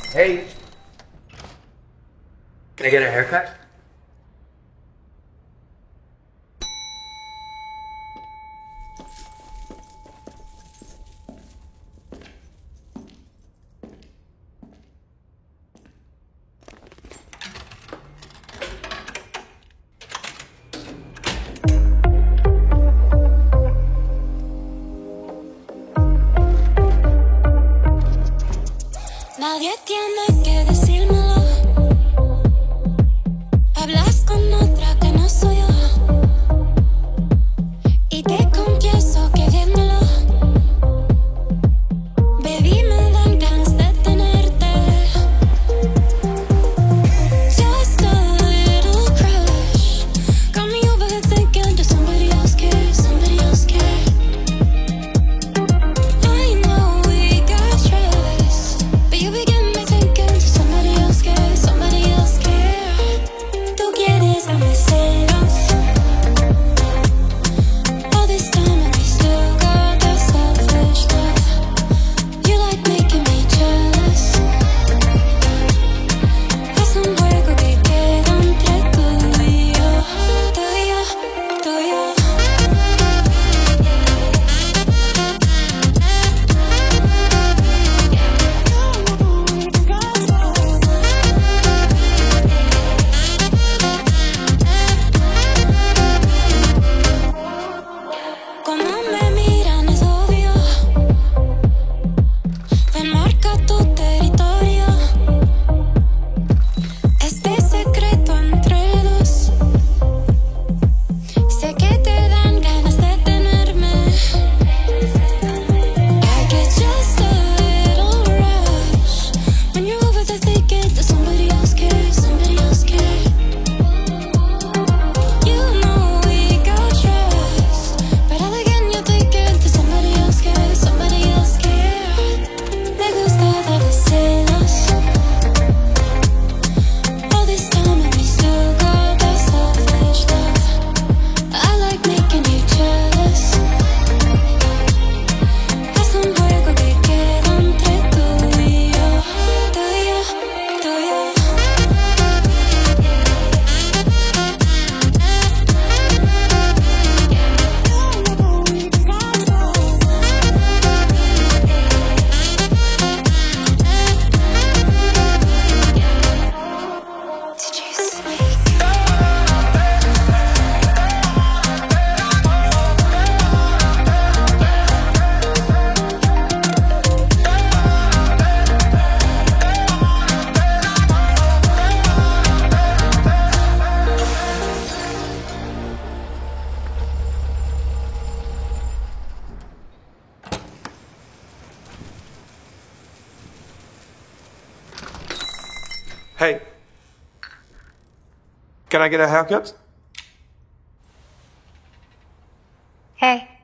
Hey, can I get a haircut? Nadie tiene que decírmelo. Hablas con otra que no soy yo. Y te confieso que viéndolo, baby, me dan ganas de tenerte. Just a little crush got me over here thinking, does somebody else care? Somebody else care? I know we got trust, but you begin me thinking, does somebody else care? Somebody else care? Tú quieres darme celos. All this time and we still got that selfish love. You like making me jealous. Es un juego que queda entre tú y yo. Tú y yo, tú y yo. Como me miran es obvio, me marca tu territorio. Este secreto entre dos, sé que te dan ganas de tenerme. I get just a little rush when you're over there thinking, does somebody else care? Somebody else care? You know we got trust, but all again you're thinking, does somebody else care? Somebody else care? Me gusta darte celos. All this time and we still got that selfish love. I like making you jealous. Es un juego que queda entre tú y yo. Tú y yo, tú y yo. Did you sleep? Hey, can I get a haircut? Hey.